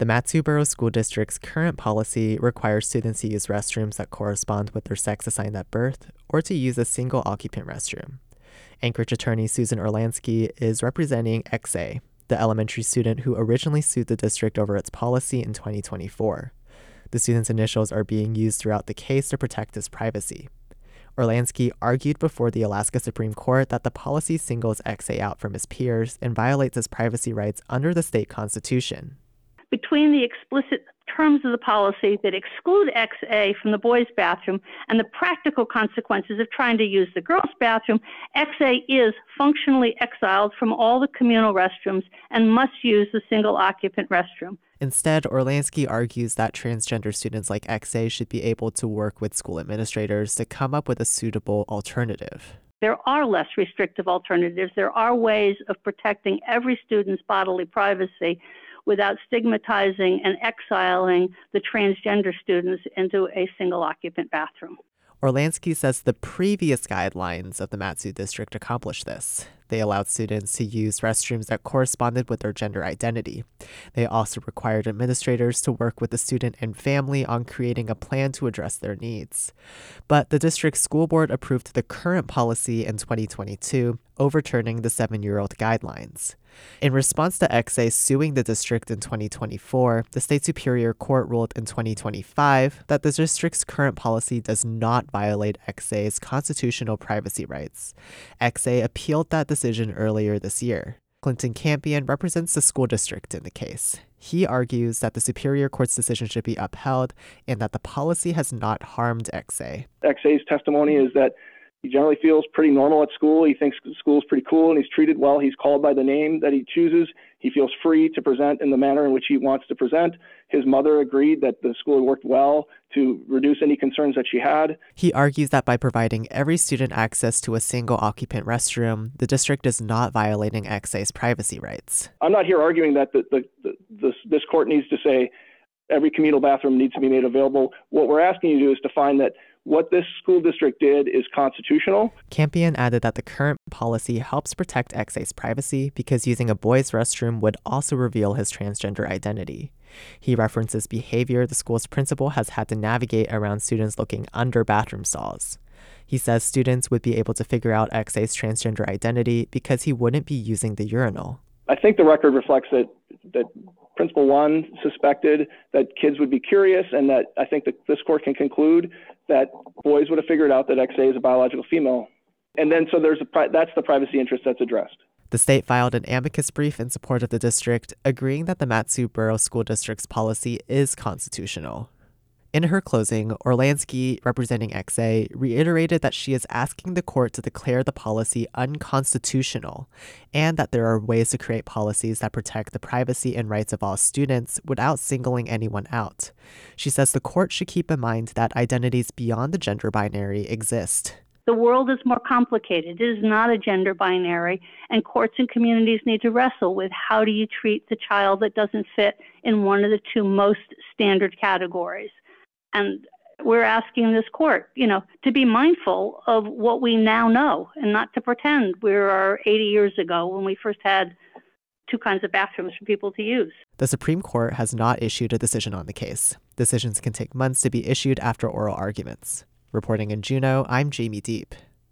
The Mat-Su Borough School District's current policy requires students to use restrooms that correspond with their sex assigned at birth or to use a single occupant restroom. Anchorage attorney Susan Orlansky is representing XA, the elementary student who originally sued the district over its policy in 2024. The student's initials are being used throughout the case to protect his privacy. Orlansky argued before the Alaska Supreme Court that the policy singles XA out from his peers and violates his privacy rights under the state constitution. Between the explicit terms of the policy that exclude XA from the boys' bathroom and the practical consequences of trying to use the girls' bathroom, XA is functionally exiled from all the communal restrooms and must use the single-occupant restroom. Instead, Orlansky argues that transgender students like XA should be able to work with school administrators to come up with a suitable alternative. There are less restrictive alternatives. There are ways of protecting every student's bodily privacy without stigmatizing and exiling the transgender students into a single-occupant bathroom. Orlansky says the previous guidelines of the Mat-Su district accomplished this. They allowed students to use restrooms that corresponded with their gender identity. They also required administrators to work with the student and family on creating a plan to address their needs. But the district school board approved the current policy in 2022, overturning the 7-year-old guidelines. In response to XA suing the district in 2024, the state superior court ruled in 2025 that the district's current policy does not violate XA's constitutional privacy rights. XA appealed that decision earlier this year. Clinton Campion represents the school district in the case. He argues that the superior court's decision should be upheld and that the policy has not harmed XA. XA's testimony is that he generally feels pretty normal at school. He thinks school's pretty cool and he's treated well. He's called by the name that he chooses. He feels free to present in the manner in which he wants to present. His mother agreed that the school worked well to reduce any concerns that she had. He argues that by providing every student access to a single occupant restroom, the district is not violating XA's privacy rights. I'm not here arguing that this court needs to say every communal bathroom needs to be made available. What we're asking you to do is to find that what this school district did is constitutional. Campion added that the current policy helps protect XA's privacy because using a boys' restroom would also reveal his transgender identity. He references behavior the school's principal has had to navigate around students looking under bathroom stalls. He says students would be able to figure out XA's transgender identity because he wouldn't be using the urinal. I think the record reflects that Principal 1 suspected that kids would be curious, and that I think that this court can conclude that boys would have figured out that XA is a biological female. And then so that's the privacy interest that's addressed. The state filed an amicus brief in support of the district, agreeing that the Mat-Su Borough School District's policy is constitutional. In her closing, Orlansky, representing XA, reiterated that she is asking the court to declare the policy unconstitutional and that there are ways to create policies that protect the privacy and rights of all students without singling anyone out. She says the court should keep in mind that identities beyond the gender binary exist. The world is more complicated. It is not a gender binary, and courts and communities need to wrestle with how do you treat the child that doesn't fit in one of the two most standard categories. And we're asking this court, to be mindful of what we now know and not to pretend we were 80 years ago when we first had two kinds of bathrooms for people to use. The Supreme Court has not issued a decision on the case. Decisions can take months to be issued after oral arguments. Reporting in Juneau, I'm Jamie Deep.